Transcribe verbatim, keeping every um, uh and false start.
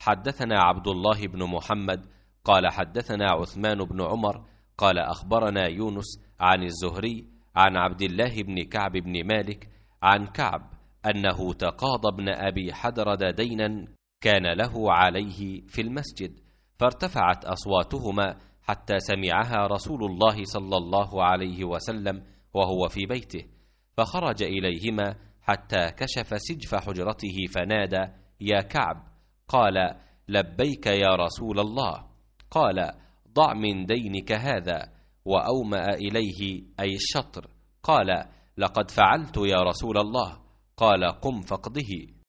حدثنا عبد الله بن محمد قال حدثنا عثمان بن عمر قال أخبرنا يونس عن الزهري عن عبد الله بن كعب بن مالك عن كعب أنه تقاضى ابن أبي حدرد دينا كان له عليه في المسجد، فارتفعت أصواتهما حتى سمعها رسول الله صلى الله عليه وسلم وهو في بيته، فخرج إليهما حتى كشف سجف حجرته فنادى: يا كعب. قال: لبيك يا رسول الله. قال: ضع من دينك هذا، وأومأ إليه أي الشطر. قال: لقد فعلت يا رسول الله. قال: قم فاقضه.